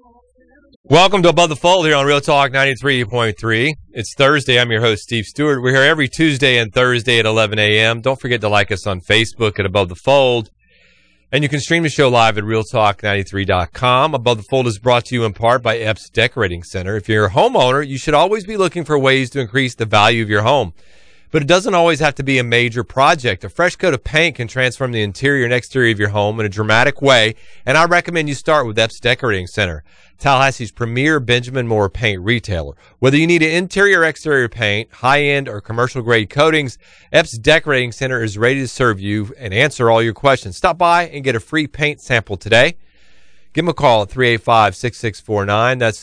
Welcome to Above the Fold here on Real Talk 93.3. It's Thursday. I'm your host, Steve Stewart. We're here every Tuesday and Thursday at 11 a.m. Don't forget to like us on Facebook at Above the Fold. And you can stream the show live at realtalk93.com. Above the Fold is brought to you in part by Epps Decorating Center. If you're a homeowner, you should always be looking for ways to increase the value of your home. But it doesn't always have to be a major project. A fresh coat of paint can transform the interior and exterior of your home in a dramatic way, and I recommend you start with Epps Decorating Center, Tallahassee's premier Benjamin Moore paint retailer. Whether you need an interior or exterior paint, high-end or commercial-grade coatings, Epps Decorating Center is ready to serve you and answer all your questions. Stop by and get a free paint sample today. Give them a call at 385-6649. That's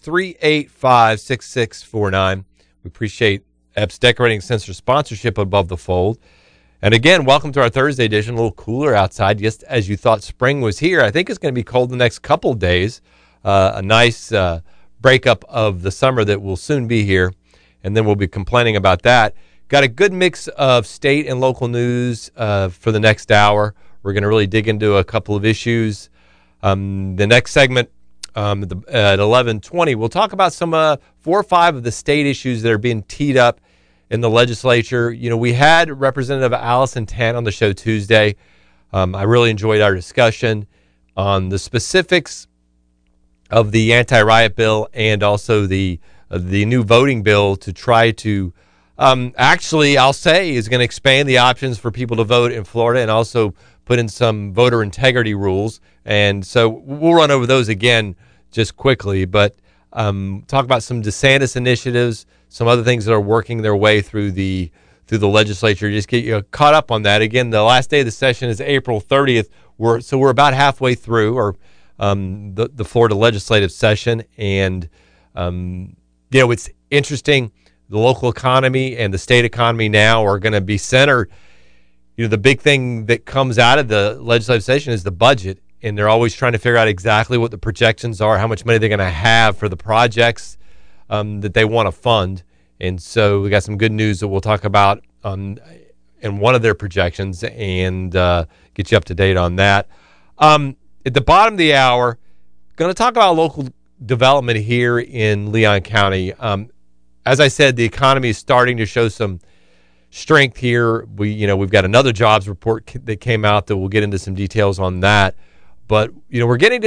385-6649. We appreciate Epps Decorating Center sponsorship Above the Fold. And again, welcome to our Thursday edition. A little cooler outside, just as you thought spring was here. I think it's going to be cold the next couple of days. A nice breakup of the summer that will soon be here, and then we'll be complaining about that. Got a good mix of state and local news for the next hour. We're going to really dig into a couple of issues. The next segment at 11:20, we'll talk about some 4 or 5 of the state issues that are being teed up in the legislature. You know, we had Representative Allison Tant on the show Tuesday. I really enjoyed our discussion on the specifics of the anti-riot bill and also the new voting bill to try to actually, I'll say, is going to expand the options for people to vote in Florida and also put in some voter integrity rules. And so we'll run over those again just quickly, but talk about some DeSantis initiatives, some other things that are working their way through the legislature. Just get you caught up on that. Again, the last day of the session is April 30th. We're about halfway through, or the Florida legislative session, and it's interesting. The local economy and the state economy now are going to be centered. You know, the big thing that comes out of the legislative session is the budget, and they're always trying to figure out exactly what the projections are, how much money they're going to have for the projects that they want to fund. And so we got some good news that we'll talk about in one of their projections and get you up to date on that. At the bottom of the hour, going to talk about local development here in Leon County. As I said, the economy is starting to show some strength here. We've got another jobs report that came out that we'll get into some details on that. But, we're getting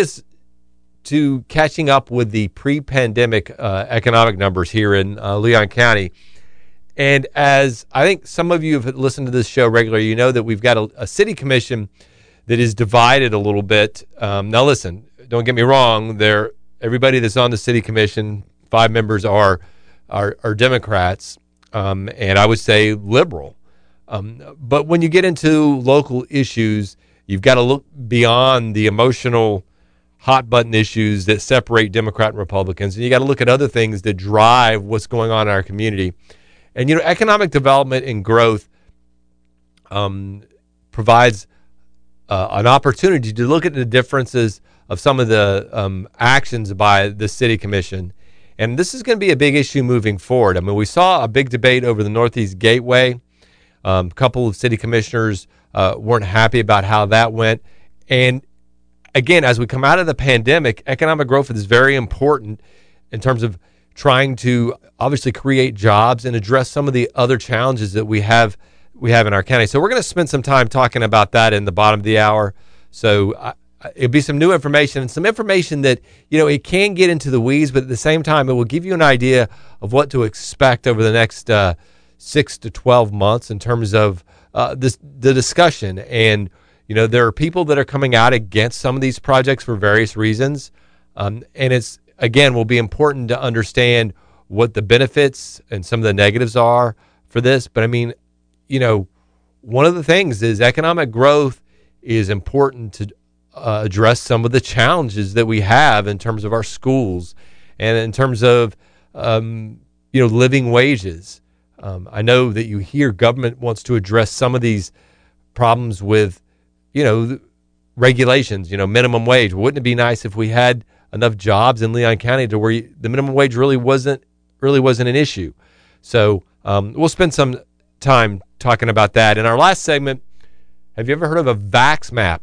to catching up with the pre-pandemic economic numbers here in Leon County. And as I think some of you have listened to this show regularly, you know that we've got a city commission that is divided a little bit. Now, listen, don't get me wrong. Everybody that's on the city commission, 5 members are Democrats, and I would say liberal. But when you get into local issues, you've got to look beyond the emotional hot-button issues that separate Democrat and Republicans, and you got to look at other things that drive what's going on in our community. And, economic development and growth provides an opportunity to look at the differences of some of the actions by the city commission. And this is going to be a big issue moving forward. I mean, we saw a big debate over the Northeast Gateway. A couple of city commissioners weren't happy about how that went. And again, as we come out of the pandemic, economic growth is very important in terms of trying to obviously create jobs and address some of the other challenges that we have in our county. So we're going to spend some time talking about that in the bottom of the hour. So it'll be some new information and some information that, it can get into the weeds, but at the same time, it will give you an idea of what to expect over the next 6 to 12 months in terms of the discussion. And, there are people that are coming out against some of these projects for various reasons. And it's, again, will be important to understand what the benefits and some of the negatives are for this. But I mean, one of the things is economic growth is important to address some of the challenges that we have in terms of our schools and in terms of, living wages. I know that you hear government wants to address some of these problems with, regulations, minimum wage. Wouldn't it be nice if we had enough jobs in Leon County to where the minimum wage really wasn't an issue? So we'll spend some time talking about that. In our last segment, have you ever heard of a VaxMap?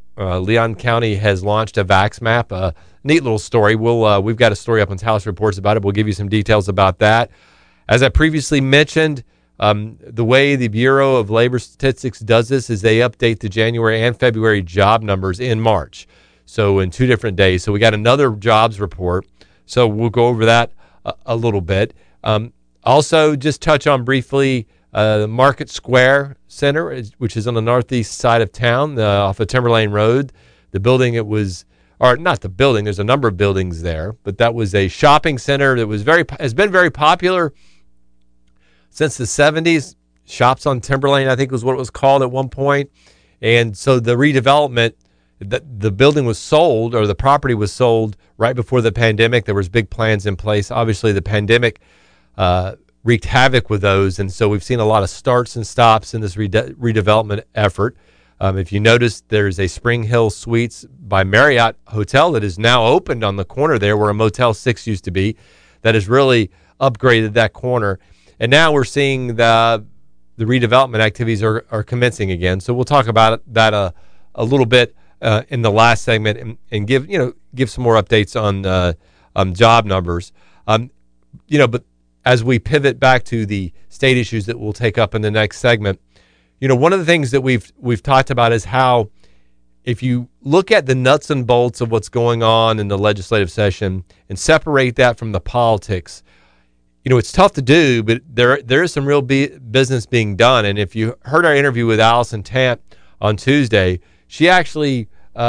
Leon County has launched a Vax Map. Neat little story. We've got a story up on Talos Reports about it. We'll give you some details about that. As I previously mentioned, the way the Bureau of Labor Statistics does this is they update the January and February job numbers in March. So in 2 different days. So we got another jobs report. So we'll go over that a little bit. Also, just touch on briefly the Market Square Center, which is on the northeast side of town, off of Timberlane Road. The building or not the building, there's a number of buildings there, but that was a shopping center that has been very popular since the 70s. Shops on Timberlane, I think was what it was called at one point. And so the redevelopment, the building was sold, or the property was sold right before the pandemic. There was big plans in place. Obviously, the pandemic wreaked havoc with those, and so we've seen a lot of starts and stops in this redevelopment effort. If you notice, there's a Spring Hill Suites by Marriott Hotel that is now opened on the corner there where a Motel 6 used to be, that has really upgraded that corner. And now we're seeing the redevelopment activities are commencing again. So we'll talk about that a little bit in the last segment and give some more updates on job numbers. But as we pivot back to the state issues that we'll take up in the next segment, one of the things that we've talked about is how, if you look at the nuts and bolts of what's going on in the legislative session and separate that from the politics, it's tough to do, but there is some real business being done. And if you heard our interview with Allison Tant on Tuesday, she actually,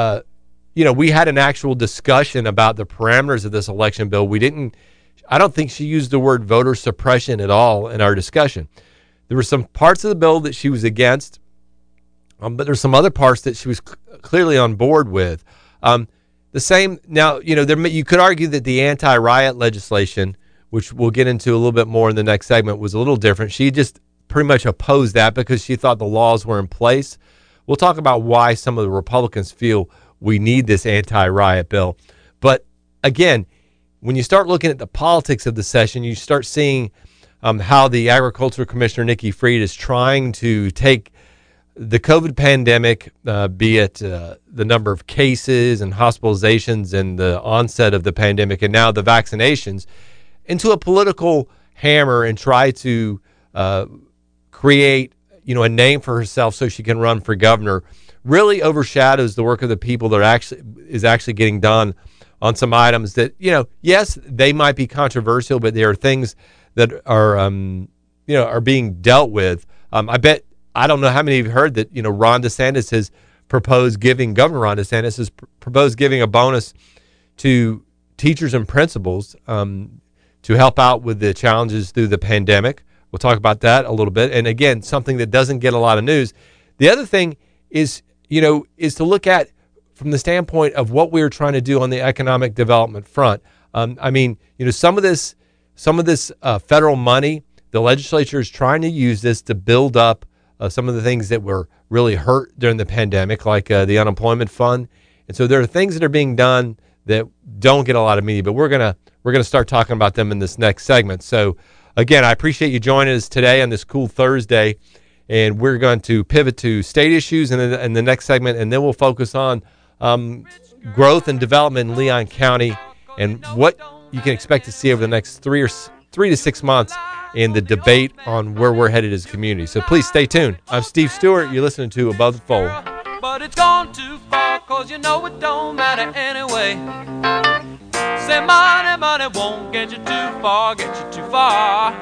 we had an actual discussion about the parameters of this election bill. I don't think she used the word voter suppression at all in our discussion. There were some parts of the bill that she was against, but there's some other parts that she was clearly on board with. The same now, you could argue that the anti-riot legislation, which we'll get into a little bit more in the next segment, was a little different. She just pretty much opposed that because she thought the laws were in place. We'll talk about why some of the Republicans feel we need this anti-riot bill. But again, when you start looking at the politics of the session, you start seeing how the Agriculture Commissioner, Nikki Fried, is trying to take the COVID pandemic, be it the number of cases and hospitalizations and the onset of the pandemic and now the vaccinations, into a political hammer and try to create a name for herself so she can run for governor, really overshadows the work of the people that is actually getting done on some items that, yes, they might be controversial, but there are things that are being dealt with. I don't know how many of you heard that, Ron DeSantis has proposed giving, Governor Ron DeSantis has proposed giving a bonus to teachers and principals to help out with the challenges through the pandemic. We'll talk about that a little bit. And again, something that doesn't get a lot of news. The other thing is to look at from the standpoint of what we were trying to do on the economic development front. Some of this federal money, the legislature is trying to use this to build up some of the things that were really hurt during the pandemic, like the unemployment fund. And so there are things that are being done that don't get a lot of media, but we're gonna start talking about them in this next segment. So again, I appreciate you joining us today on this cool Thursday, and we're going to pivot to state issues in the next segment, and then we'll focus on growth and development in Leon County and what you can expect to see over the next 3 to 6 months in the debate on where we're headed as a community. So please stay tuned. I'm Steve Stewart. You're listening to Above the Fold. But it's gone too far, 'cause it don't matter anyway. Say money won't get you too far.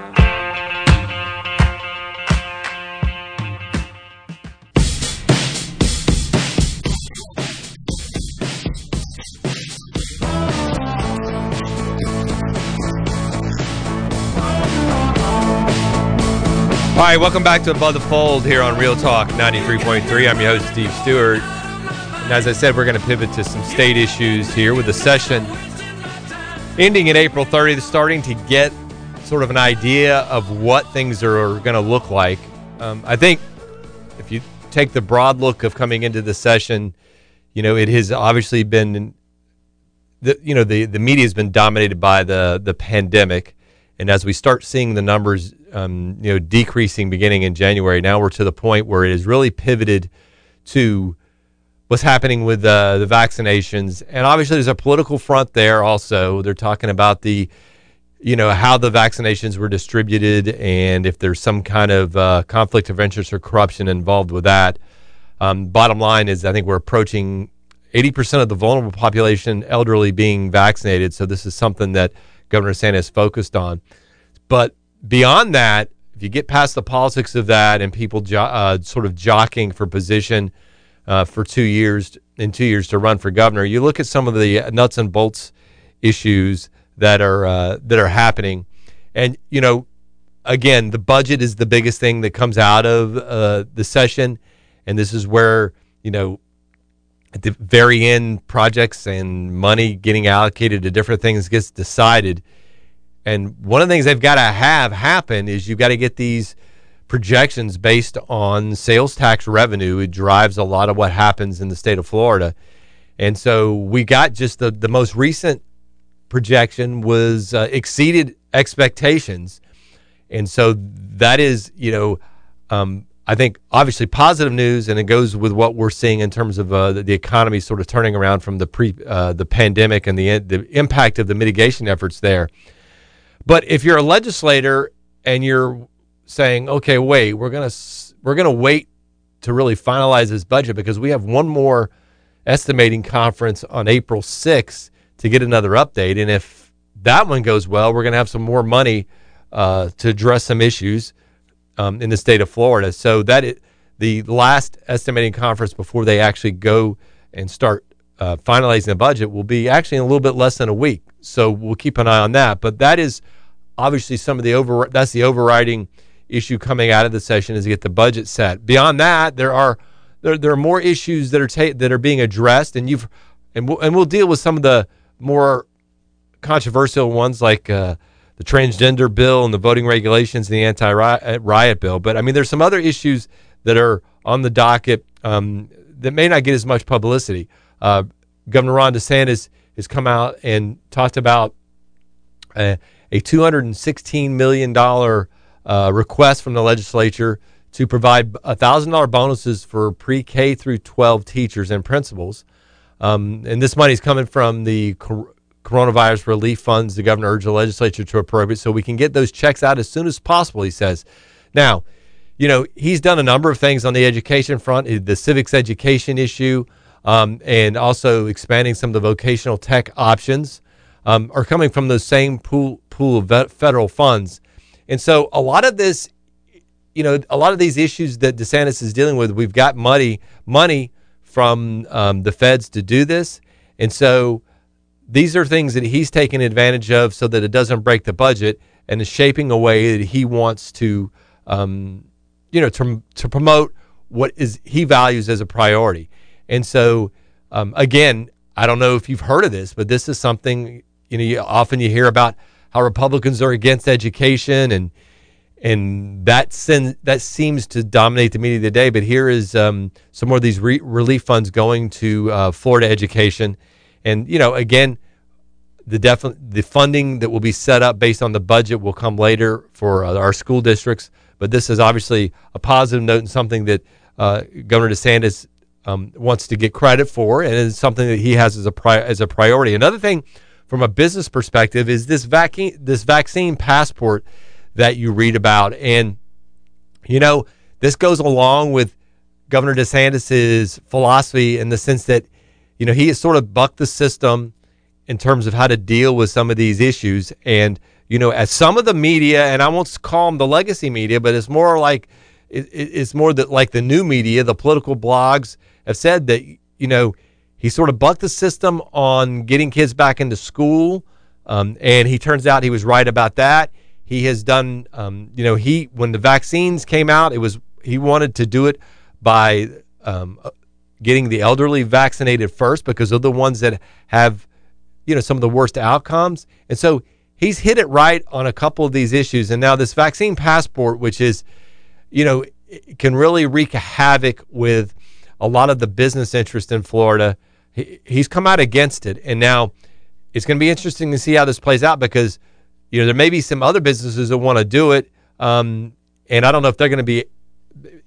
All right, welcome back to Above the Fold here on Real Talk 93.3. I'm your host, Steve Stewart. And as I said, we're going to pivot to some state issues here with the session ending in April 30th, starting to get sort of an idea of what things are going to look like. I think if you take the broad look of coming into the session, it has obviously been, the media has been dominated by the pandemic. And as we start seeing the numbers, decreasing beginning in January, now we're to the point where it has really pivoted to what's happening with the vaccinations. And obviously there's a political front there also. They're talking about how the vaccinations were distributed and if there's some kind of conflict of interest or corruption involved with that. Bottom line is I think we're approaching 80% of the vulnerable population, elderly, being vaccinated. So this is something that Governor DeSantis focused on. But beyond that, if you get past the politics of that and people sort of jockeying for position for 2 years, in 2 years to run for governor, you look at some of the nuts and bolts issues that are happening. And, again, the budget is the biggest thing that comes out of the session. And this is where, at the very end, projects and money getting allocated to different things gets decided. And one of the things they've got to have happen is you've got to get these projections based on sales tax revenue. It drives a lot of what happens in the state of Florida. And so we got just the most recent projection was exceeded expectations. And so that is, I think obviously positive news, and it goes with what we're seeing in terms of the economy sort of turning around from the pandemic and the impact of the mitigation efforts there. But if you're a legislator and you're saying, okay, wait, we're gonna wait to really finalize this budget because we have one more estimating conference on April 6th to get another update, and if that one goes well, we're gonna have some more money to address some issues in the state of Florida. So the last estimating conference before they actually go and start finalizing the budget will be actually in a little bit less than a week. So we'll keep an eye on that. But that is obviously some of that's the overriding issue coming out of the session, is to get the budget set. Beyond that, there are more issues that are being addressed, and we'll deal with some of the more controversial ones like the transgender bill and the voting regulations and the anti-riot bill. But, I mean, there's some other issues that are on the docket that may not get as much publicity. Governor Ron DeSantis has come out and talked about a $216 million request from the legislature to provide $1,000 bonuses for pre-K through 12 teachers and principals. And this money is coming from the coronavirus relief funds the governor urged the legislature to appropriate so we can get those checks out as soon as possible, he says. Now, he's done a number of things on the education front, the civics education issue, and also expanding some of the vocational tech options are coming from the same pool of federal funds. And so a lot of this, a lot of these issues that DeSantis is dealing with, we've got money from the feds to do this. And so these are things that he's taking advantage of so that it doesn't break the budget, and is shaping a way that he wants to, to promote what he values as a priority. And so, again, I don't know if you've heard of this, but this is something, often you hear about how Republicans are against education, and that seems to dominate the media today. But here is some more of these relief funds going to Florida education. And, again, the funding that will be set up based on the budget will come later for our school districts. But this is obviously a positive note and something that Governor DeSantis wants to get credit for, and it's something that he has as a priority. Another thing from a business perspective is this vaccine passport that you read about. And, this goes along with Governor DeSantis's philosophy in the sense that, he has sort of bucked the system in terms of how to deal with some of these issues. And, as some of the media, and I won't call them the legacy media, but it's more like like the new media, the political blogs have said that, he sort of bucked the system on getting kids back into school. And he turns out he was right about that. He has done, when the vaccines came out, he wanted to do it by getting the elderly vaccinated first because they're the ones that have, some of the worst outcomes. And so he's hit it right on a couple of these issues. And now this vaccine passport, which is, can really wreak havoc with a lot of the business interest in Florida, he's come out against it. And now it's going to be interesting to see how this plays out because, there may be some other businesses that want to do it. And I don't know if they're going to be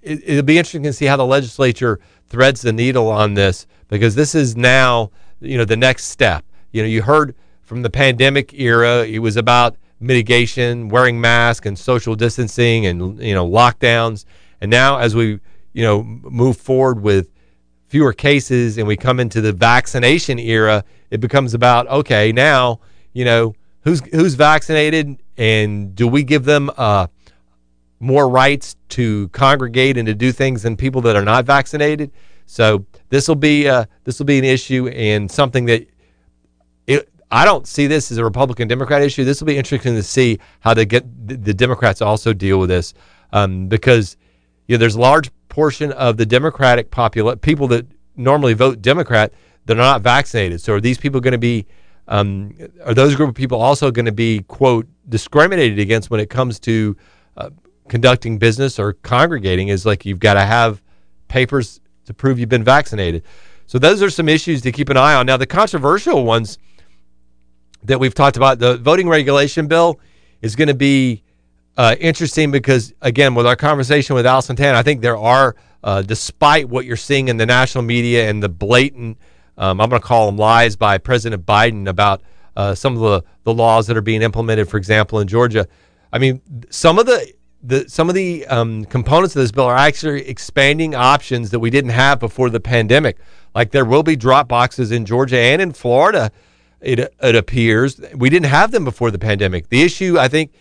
it'll be interesting to see how the legislature threads the needle on this, because this is now, the next step. You heard from the pandemic era, it was about mitigation, wearing masks and social distancing and, lockdowns. And now as we, move forward with fewer cases and we come into the vaccination era, it becomes about, okay, now, who's vaccinated, and do we give them more rights to congregate and to do things than people that are not vaccinated? So this will be an issue, and something that I don't see this as a Republican-Democrat issue. This will be interesting to see how they get the Democrats also deal with this, because there's a large portion of the Democratic people that normally vote Democrat that are not vaccinated. So are these people going to be, are those group of people also going to be, quote, discriminated against when it comes to conducting business or congregating? Is like, you've got to have papers to prove you've been vaccinated. So those are some issues to keep an eye on. Now, the controversial ones that we've talked about, the voting regulation bill is going to be interesting because, again, with our conversation with Al Santana, I think there are, despite what you're seeing in the national media and the blatant, I'm going to call them lies by President Biden about some of the laws that are being implemented, for example, in Georgia. I mean, some of the components of this bill are actually expanding options that we didn't have before the pandemic. Like, there will be drop boxes in Georgia and in Florida. It appears we didn't have them before the pandemic. The issue, I think,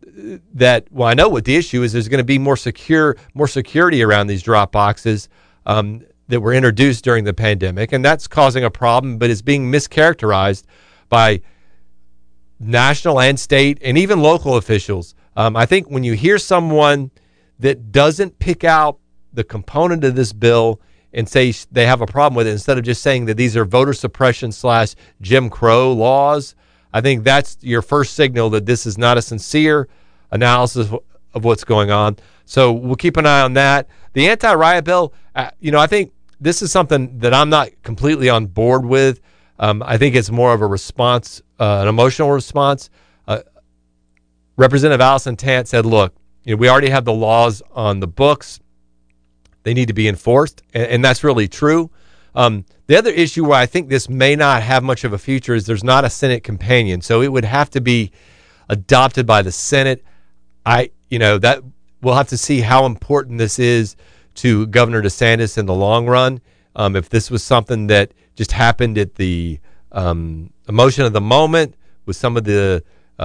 I know what the issue is. There's going to be more security around these drop boxes that were introduced during the pandemic, and that's causing a problem. But it's being mischaracterized by national and state and even local officials. I think when you hear someone that doesn't pick out the component of this bill and say they have a problem with it, instead of just saying that these are voter suppression / Jim Crow laws, I think that's your first signal that this is not a sincere analysis of what's going on. So we'll keep an eye on that. The anti-riot bill, I think this is something that I'm not completely on board with. I think it's more of a response, an emotional response. Representative Allison Tant said, look, we already have the laws on the books. They need to be enforced, and that's really true. The other issue where I think this may not have much of a future is there's not a Senate companion, so it would have to be adopted by the Senate. That we'll have to see how important this is to Governor DeSantis in the long run. If this was something that just happened at the emotion of the moment with some of the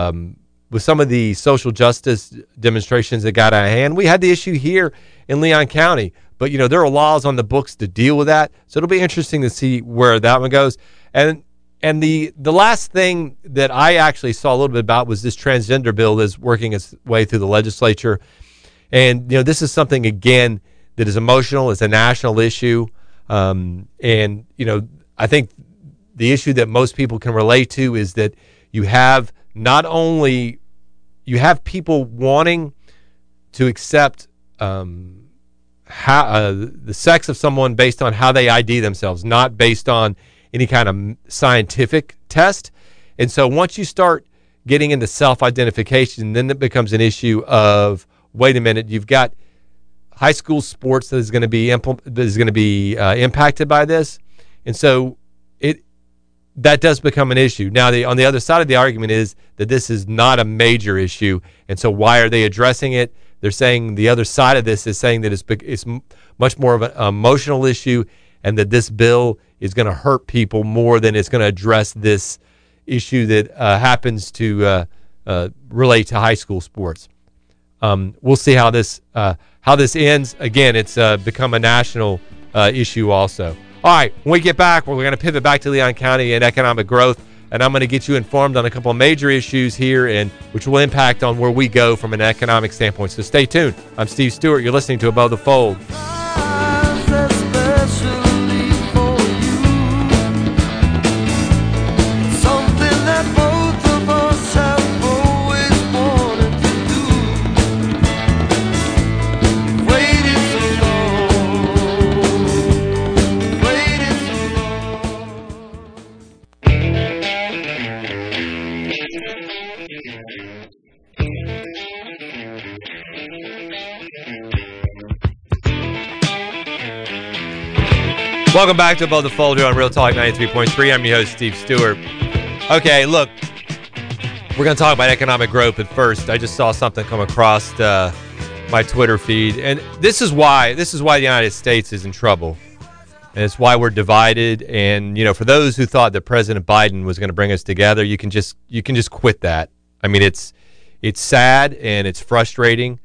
social justice demonstrations that got out of hand. We had the issue here in Leon County, but there are laws on the books to deal with that. So it'll be interesting to see where that one goes. And the last thing that I actually saw a little bit about was this transgender bill that's working its way through the legislature. And this is something, again, that is emotional. It's a national issue. I think the issue that most people can relate to is that you have people wanting to accept the sex of someone based on how they ID themselves, not based on any kind of scientific test. And so once you start getting into self-identification, then it becomes an issue of, wait a minute, you've got high school sports that is going to be impacted by this. And so that does become an issue. Now, on the other side of the argument is that this is not a major issue, and so why are they addressing it? They're saying the other side of this is saying that it's much more of an emotional issue, and that this bill is going to hurt people more than it's going to address this issue that happens to relate to high school sports. We'll see how this ends. Again, it's become a national issue also. All right, when we get back, we're going to pivot back to Leon County and economic growth, and I'm going to get you informed on a couple of major issues here, and which will impact on where we go from an economic standpoint. So stay tuned. I'm Steve Stewart. You're listening to Above the Fold. Welcome back to Above the Fold here on Real Talk 93.3. I'm your host, Steve Stewart. Okay, look, we're going to talk about economic growth at first. I just saw something come across my Twitter feed, and this is why the United States is in trouble, and it's why we're divided. And for those who thought that President Biden was going to bring us together, you can just quit that. I mean, it's sad and it's frustrating.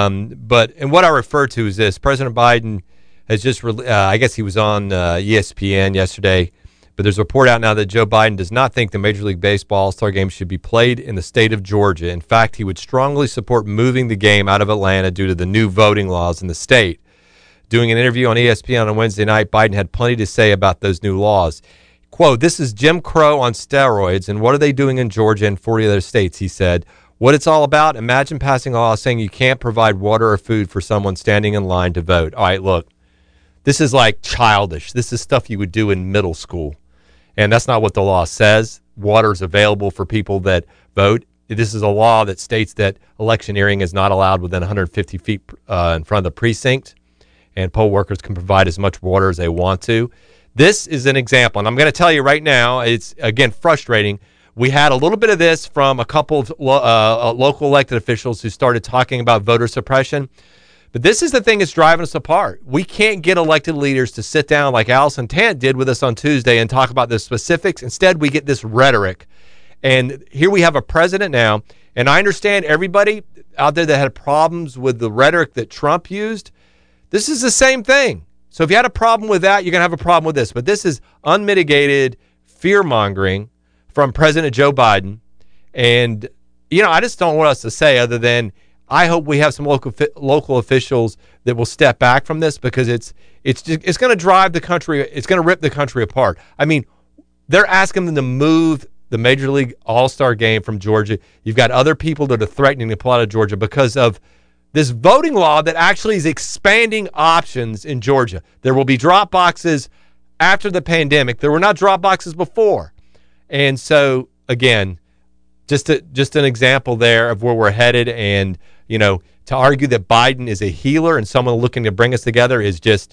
But what I refer to is this: President Biden has just, I guess he was on ESPN yesterday, but there's a report out now that Joe Biden does not think the Major League Baseball All-Star Game should be played in the state of Georgia. In fact, he would strongly support moving the game out of Atlanta due to the new voting laws in the state. Doing an interview on ESPN on Wednesday night, Biden had plenty to say about those new laws. Quote, "This is Jim Crow on steroids, and what are they doing in Georgia and 40 other states?" he said. "What it's all about, imagine passing a law saying you can't provide water or food for someone standing in line to vote." All right, look, this is like childish. This is stuff you would do in middle school. And that's not what the law says. Water is available for people that vote. This is a law that states that electioneering is not allowed within 150 feet in front of the precinct, and poll workers can provide as much water as they want to. This is an example, and I'm going to tell you right now, it's, again, frustrating. We had a little bit of this from a couple of local elected officials who started talking about voter suppression. But this is the thing that's driving us apart. We can't get elected leaders to sit down like Allison Tant did with us on Tuesday and talk about the specifics. Instead, we get this rhetoric. And here we have a president now, and I understand everybody out there that had problems with the rhetoric that Trump used. This is the same thing. So if you had a problem with that, you're going to have a problem with this. But this is unmitigated fear-mongering from President Joe Biden. And, I just don't want us to say other than I hope we have some local officials that will step back from this, because it's going to drive the country. It's going to rip the country apart. I mean, they're asking them to move the Major League All-Star Game from Georgia. You've got other people that are threatening to pull out of Georgia because of this voting law that actually is expanding options in Georgia. There will be drop boxes after the pandemic. There were not drop boxes before. And so, again, just an example there of where we're headed. And to argue that Biden is a healer and someone looking to bring us together is just,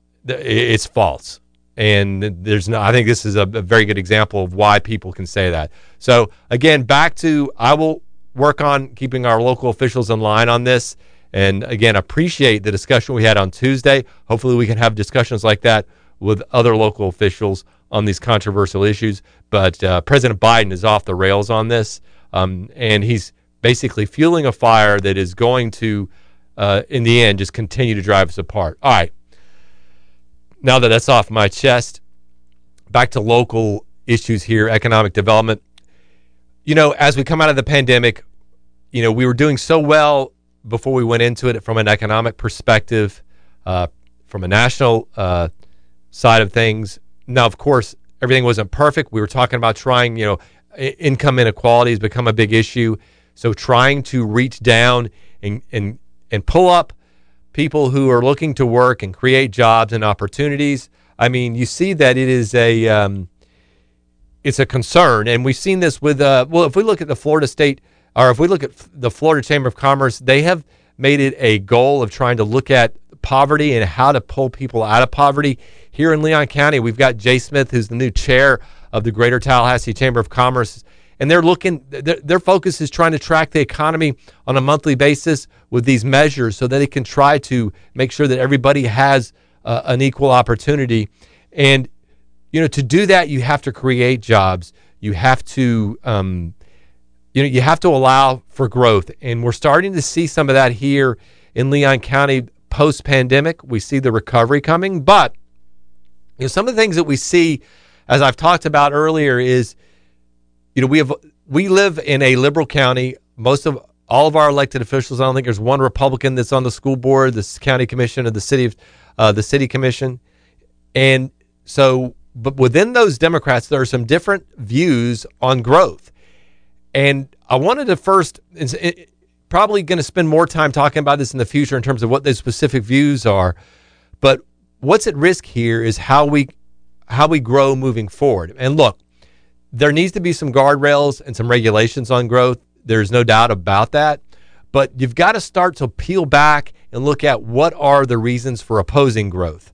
it's false. And I think this is a very good example of why people can say that. So again, back to, I will work on keeping our local officials in line on this. And again, appreciate the discussion we had on Tuesday. Hopefully we can have discussions like that with other local officials on these controversial issues. But President Biden is off the rails on this. And he's basically fueling a fire that is going to, in the end, just continue to drive us apart. All right. Now that that's off my chest, back to local issues here, economic development. As we come out of the pandemic, we were doing so well before we went into it from an economic perspective, from a national side of things. Now, of course, everything wasn't perfect. We were talking about trying, income inequality has become a big issue. So trying to reach down and pull up people who are looking to work and create jobs and opportunities. I mean, you see that it is it's a concern. And we've seen this with, if we look at the Florida State, or if we look at the Florida Chamber of Commerce, they have made it a goal of trying to look at poverty and how to pull people out of poverty. Here in Leon County, we've got Jay Smith, who's the new chair of the Greater Tallahassee Chamber of Commerce. And they're looking, their focus is trying to track the economy on a monthly basis with these measures so that they can try to make sure that everybody has an equal opportunity. And, to do that, you have to create jobs. You have to, you have to allow for growth. And we're starting to see some of that here in Leon County post-pandemic. We see the recovery coming. But, some of the things that we see, as I've talked about earlier, is, we live in a liberal county. Most of all of our elected officials, I don't think there's one Republican that's on the school board, the county commission, or the city commission. And so, but within those Democrats, there are some different views on growth. And I wanted to first, probably going to spend more time talking about this in the future in terms of what those specific views are. But what's at risk here is how we grow moving forward. And look, there needs to be some guardrails and some regulations on growth. There's no doubt about that. But you've got to start to peel back and look at what are the reasons for opposing growth.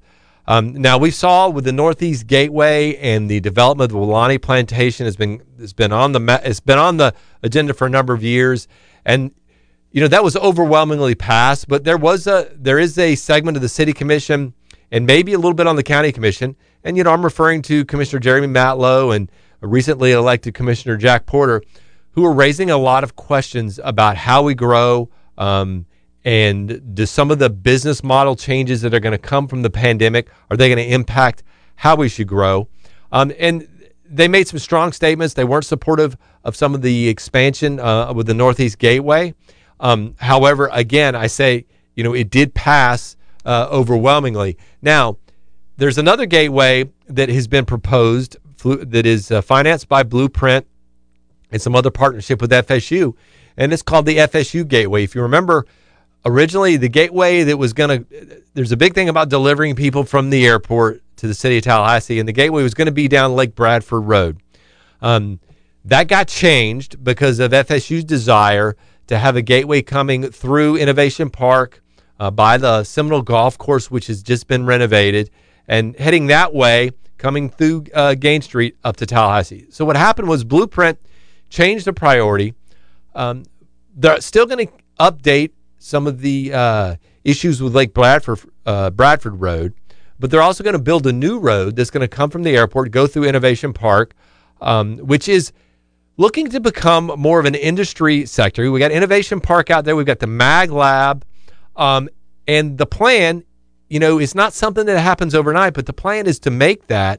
Now we saw with the Northeast Gateway and the development of the Weelaunee Plantation has been on the agenda for a number of years, and that was overwhelmingly passed. But there is a segment of the City Commission and maybe a little bit on the County Commission, and I'm referring to Commissioner Jeremy Matlow and recently elected Commissioner Jack Porter, who are raising a lot of questions about how we grow. And do some of the business model changes that are going to come from the pandemic, are they going to impact how we should grow? And they made some strong statements. They weren't supportive of some of the expansion with the Northeast Gateway. However, again, I say, it did pass overwhelmingly. Now, there's another gateway that has been proposed that is financed by Blueprint and some other partnership with FSU, and it's called the FSU Gateway. If you remember, originally, the gateway that was there's a big thing about delivering people from the airport to the city of Tallahassee, and the gateway was going to be down Lake Bradford Road. That got changed because of FSU's desire to have a gateway coming through Innovation Park by the Seminole Golf Course, which has just been renovated, and heading that way, coming through Gain Street up to Tallahassee. So what happened was Blueprint changed the priority. They're still going to update some of the issues with Lake Bradford Road, but they're also going to build a new road that's going to come from the airport, go through Innovation Park, which is looking to become more of an industry sector. We got Innovation Park out there. We've got the Mag Lab, and the plan, is not something that happens overnight, but the plan is to make that,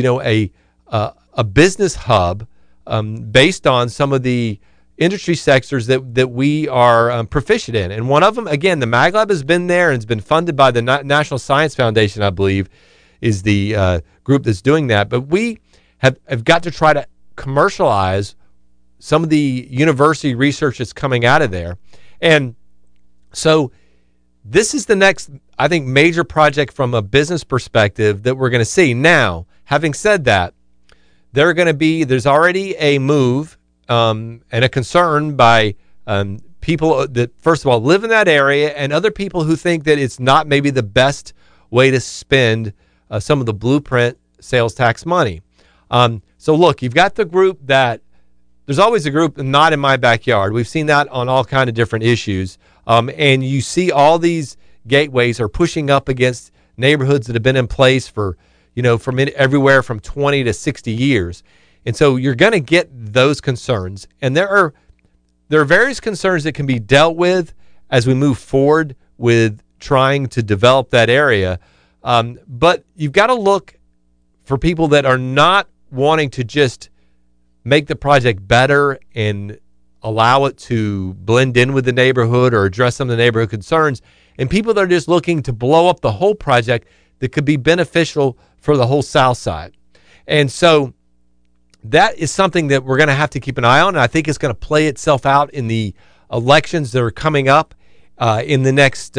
a business hub based on some of the industry sectors that we are proficient in. And one of them, again, the Mag Lab has been there and it's been funded by the National Science Foundation, I believe, is the group that's doing that. But we have got to try to commercialize some of the university research that's coming out of there. And so this is the next, I think, major project from a business perspective that we're going to see. Now, having said that, there's already a move and a concern by people that, first of all, live in that area, and other people who think that it's not maybe the best way to spend some of the Blueprint sales tax money. So look, you've got the group that, there's always a group not in my backyard. We've seen that on all kind of different issues. And you see all these gateways are pushing up against neighborhoods that have been in place for, from everywhere from 20 to 60 years. And so you're going to get those concerns. And there are various concerns that can be dealt with as we move forward with trying to develop that area. But you've got to look for people that are not wanting to just make the project better and allow it to blend in with the neighborhood or address some of the neighborhood concerns, and people that are just looking to blow up the whole project that could be beneficial for the whole South Side. And so that is something that we're going to have to keep an eye on, and I think it's going to play itself out in the elections that are coming up in the next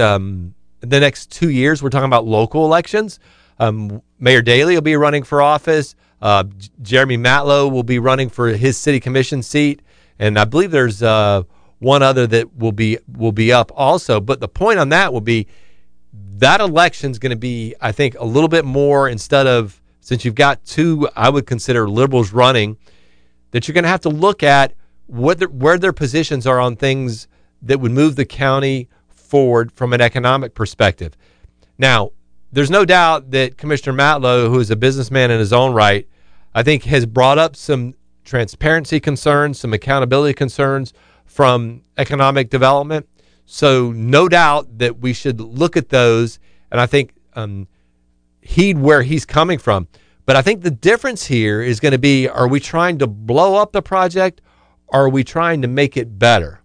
2 years. We're talking about local elections. Mayor Daley will be running for office. Jeremy Matlow will be running for his city commission seat, and I believe there's one other that will be up also. But the point on that will be that election's going to be, I think, a little bit more, instead of, since you've got two, I would consider liberals running, that you're going to have to look at where their positions are on things that would move the county forward from an economic perspective. Now, there's no doubt that Commissioner Matlow, who is a businessman in his own right, I think has brought up some transparency concerns, some accountability concerns from economic development. So no doubt that we should look at those, and I think heed where he's coming from. But I think the difference here is going to be, are we trying to blow up the project, or are we trying to make it better?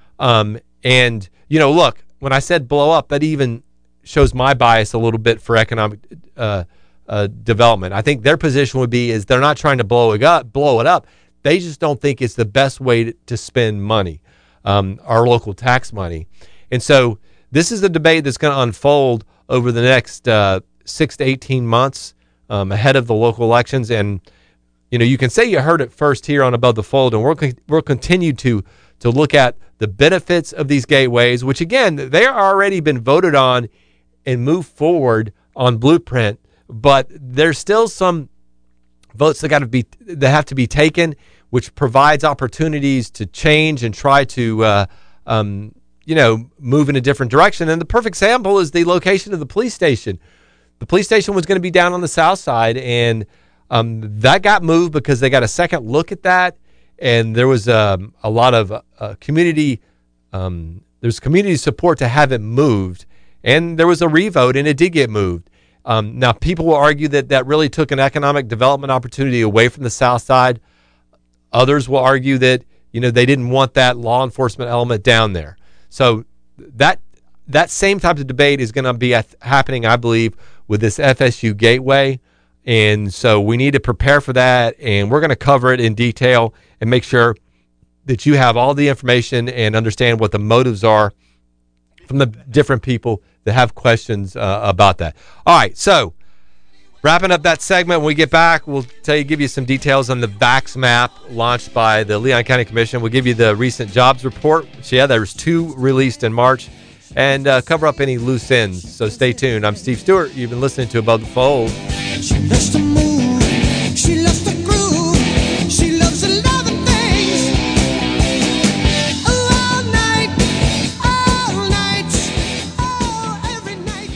And, look, when I said blow up, that even shows my bias a little bit for economic development. I think their position would be is they're not trying to blow it up. They just don't think it's the best way to spend money, our local tax money. And so this is a debate that's going to unfold over the next 6 to 18 months ahead of the local elections. And, you can say you heard it first here on Above the Fold, and we'll continue to look at the benefits of these gateways, which, again, they are already been voted on and move forward on Blueprint but there's still some votes that have to be taken, which provides opportunities to change and try to move in a different direction. And the perfect example is the location of the police station. The police station was going to be down on the south side, and that got moved because they got a second look at that, and there was a lot of community support to have it moved, and there was a revote, and it did get moved. Now, people will argue that really took an economic development opportunity away from the south side. Others will argue that they didn't want that law enforcement element down there. So that same type of debate is going to be happening, I believe, with this FSU Gateway. And so we need to prepare for that, and we're going to cover it in detail and make sure that you have all the information and understand what the motives are from the different people that have questions about that. All right, so wrapping up that segment, when we get back, we'll give you some details on the Vax Map launched by the Leon County Commission. We'll give you the recent jobs report. So, there's 2 released in March, and cover up any loose ends. So stay tuned. I'm Steve Stewart. You've been listening to Above the Fold. She loves to move, she loves to groove, she loves to love and things. All night, every night.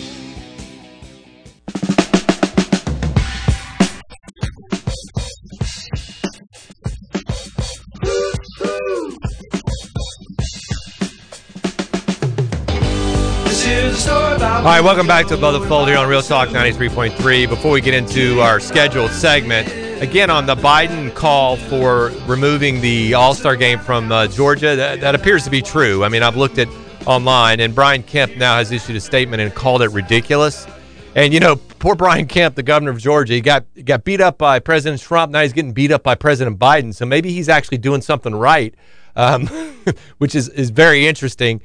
All right, welcome back to Above the Fold here on Real Talk 93.3. Before we get into our scheduled segment, again, on the Biden call for removing the All-Star game from Georgia, that appears to be true. I mean, I've looked at online, and Brian Kemp now has issued a statement and called it ridiculous. And, poor Brian Kemp, the governor of Georgia, he got beat up by President Trump. Now he's getting beat up by President Biden. So maybe he's actually doing something right, which is very interesting.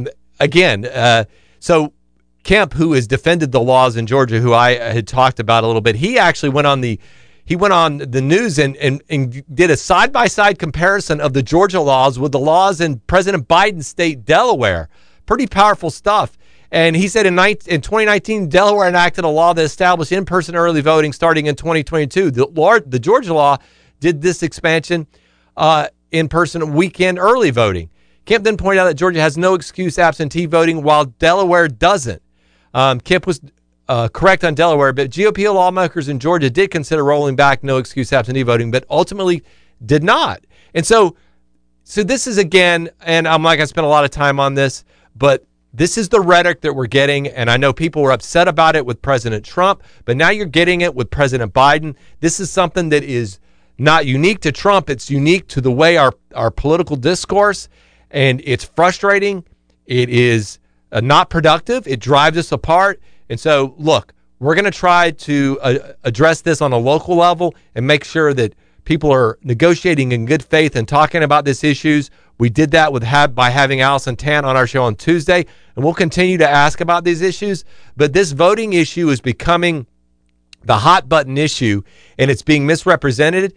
So Kemp, who has defended the laws in Georgia, who I had talked about a little bit, he actually went on the news and did a side-by-side comparison of the Georgia laws with the laws in President Biden's state, Delaware. Pretty powerful stuff. And he said in 2019, Delaware enacted a law that established in-person early voting starting in 2022. The Georgia law did this expansion, in-person weekend early voting. Kemp then pointed out that Georgia has no excuse absentee voting, while Delaware doesn't. Kemp was correct on Delaware, but GOP lawmakers in Georgia did consider rolling back no excuse absentee voting, but ultimately did not. And so this is, again, and I'm not going to spend a lot of time on this, but this is the rhetoric that we're getting, and I know people were upset about it with President Trump, but now you're getting it with President Biden. This is something that is not unique to Trump. It's unique to the way our political discourse, and it's frustrating. It is not productive. It drives us apart. And so, look, we're going to try to address this on a local level and make sure that people are negotiating in good faith and talking about these issues. We did that by having Allison Tant on our show on Tuesday, and we'll continue to ask about these issues. But this voting issue is becoming the hot button issue, and it's being misrepresented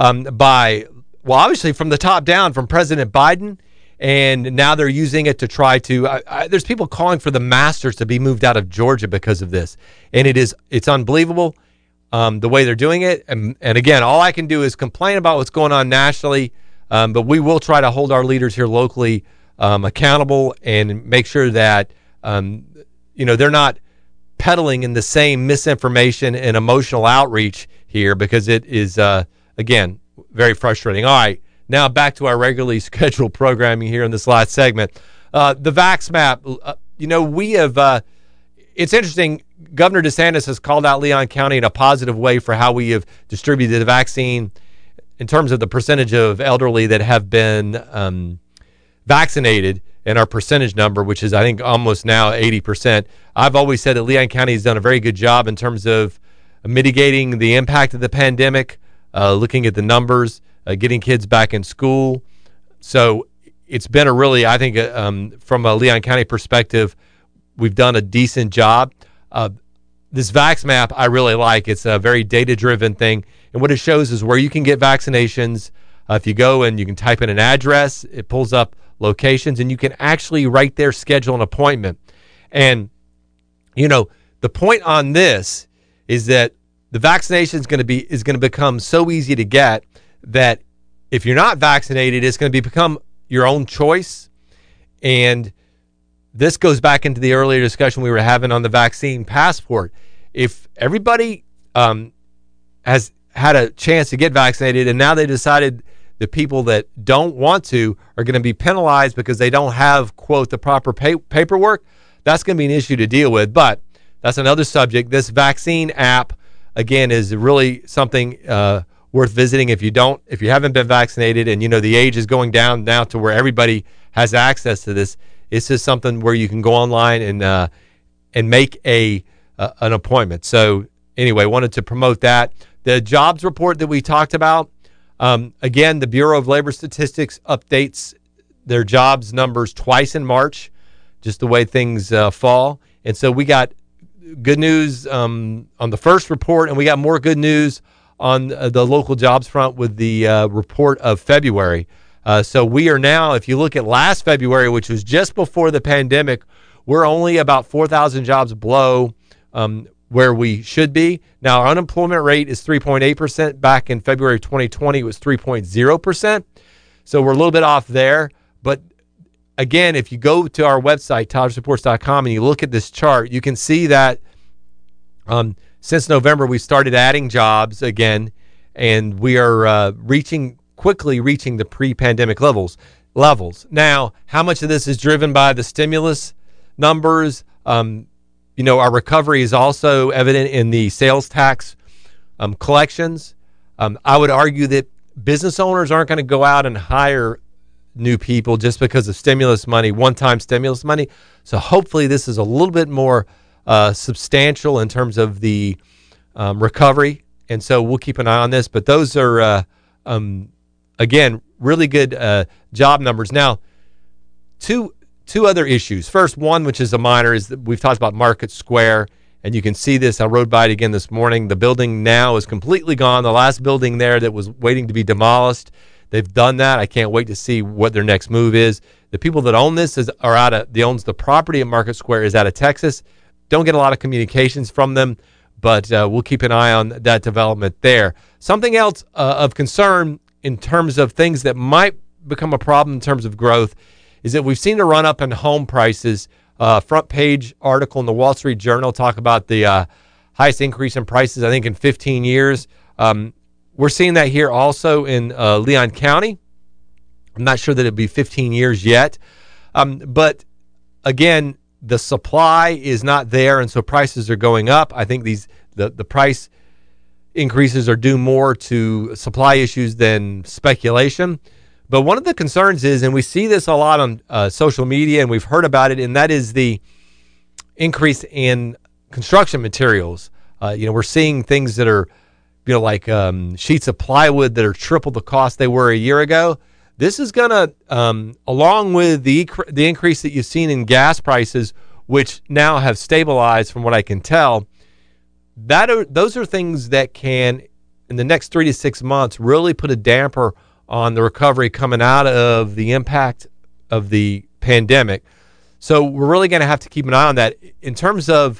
obviously from the top down, from President Biden. And now they're using it to try to there's people calling for the Masters to be moved out of Georgia because of this. And it's unbelievable the way they're doing it. And again, all I can do is complain about what's going on nationally, but we will try to hold our leaders here locally accountable and make sure that they're not peddling in the same misinformation and emotional outreach here, because it is, again, very frustrating. All right. Now back to our regularly scheduled programming here in this last segment. The Vax Map, we have, it's interesting, Governor DeSantis has called out Leon County in a positive way for how we have distributed the vaccine in terms of the percentage of elderly that have been vaccinated and our percentage number, which is, I think, almost now 80%. I've always said that Leon County has done a very good job in terms of mitigating the impact of the pandemic, looking at the numbers, getting kids back in school. So it's been a really, I think, from a Leon County perspective, we've done a decent job. This Vax Map I really like. It's a very data-driven thing. And what it shows is where you can get vaccinations. If you go and you can type in an address, it pulls up locations, and you can actually right there schedule an appointment. And, the point on this is that the vaccination is going to become so easy to get that if you're not vaccinated, it's going to become your own choice. And this goes back into the earlier discussion we were having on the vaccine passport. If everybody has had a chance to get vaccinated and now they decided the people that don't want to are going to be penalized because they don't have, quote, the proper paperwork, that's going to be an issue to deal with. But that's another subject. This vaccine app, again, is really something worth visiting if you haven't been vaccinated, and the age is going down now to where everybody has access to this. It's just something where you can go online and make an appointment. So anyway, wanted to promote that. The jobs report that we talked about, again, the Bureau of Labor Statistics updates their jobs numbers twice in March, just the way things fall. And so we got good news on the first report, and we got more good news on the local jobs front with the report of February. So we are now, if you look at last February, which was just before the pandemic, we're only about 4,000 jobs below where we should be. Now, our unemployment rate is 3.8%. Back in February 2020, it was 3.0%. So we're a little bit off there. But again, if you go to our website, TodgeReports.com, and you look at this chart, you can see that since November, we started adding jobs again, and we are quickly reaching the pre-pandemic levels. Now, how much of this is driven by the stimulus numbers? Our recovery is also evident in the sales tax collections. I would argue that business owners aren't going to go out and hire new people just because of stimulus money, one-time stimulus money. So hopefully this is a little bit more substantial in terms of the recovery. And so we'll keep an eye on this. But those are, again, really good job numbers. Now, two other issues. First, one, which is a minor, is that we've talked about Market Square, and you can see this. I rode by it again this morning. The building now is completely gone. The last building there that was waiting to be demolished, they've done that. I can't wait to see what their next move is. The people that own this owns the property at Market Square is out of Texas. Don't get a lot of communications from them, but we'll keep an eye on that development there. Something else of concern in terms of things that might become a problem in terms of growth is that we've seen a run up in home prices. Front page article in the Wall Street Journal talk about the highest increase in prices, I think, in 15 years. We're seeing that here also in Leon County. I'm not sure that it'd be 15 years yet. But again, the supply is not there, and so prices are going up. I think the price increases are due more to supply issues than speculation. But one of the concerns is, and we see this a lot on social media, and we've heard about it, and that is the increase in construction materials. We're seeing things that are, like sheets of plywood that are triple the cost they were a year ago. This is going to, along with the increase that you've seen in gas prices, which now have stabilized from what I can tell, those are things that can, in the next 3 to 6 months, really put a damper on the recovery coming out of the impact of the pandemic. So we're really going to have to keep an eye on that. In terms of,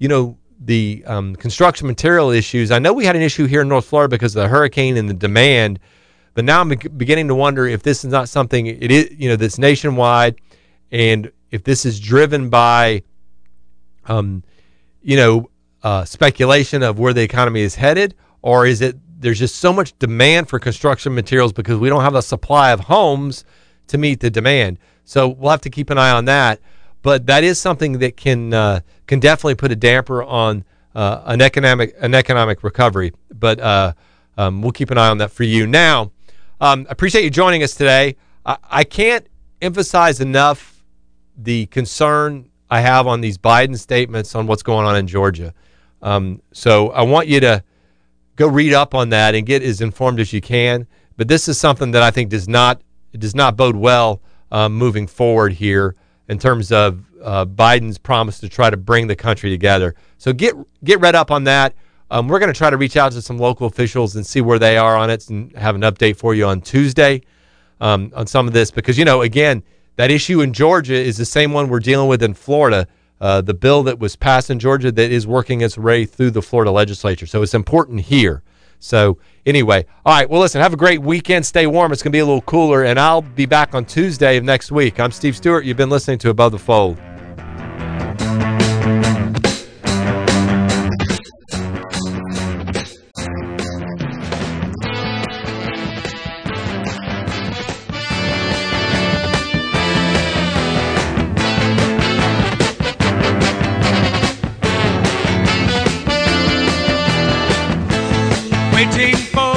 the construction material issues, I know we had an issue here in North Florida because of the hurricane and the demand, but now I'm beginning to wonder if this is not something, it is, that's nationwide, and if this is driven by, speculation of where the economy is headed, or is it there's just so much demand for construction materials because we don't have a supply of homes to meet the demand. So we'll have to keep an eye on that. But that is something that can definitely put a damper on an economic recovery. But we'll keep an eye on that for you. Now, I appreciate you joining us today. I can't emphasize enough the concern I have on these Biden statements on what's going on in Georgia. So I want you to go read up on that and get as informed as you can. But this is something that I think does not bode well moving forward here in terms of Biden's promise to try to bring the country together. So get read up on that. We're going to try to reach out to some local officials and see where they are on it and have an update for you on Tuesday on some of this. Because, again, that issue in Georgia is the same one we're dealing with in Florida. the bill that was passed in Georgia that is working its way through the Florida legislature. So it's important here. So anyway, all right, well, listen, have a great weekend. Stay warm. It's going to be a little cooler, and I'll be back on Tuesday of next week. I'm Steve Stewart. You've been listening to Above the Fold. Waiting for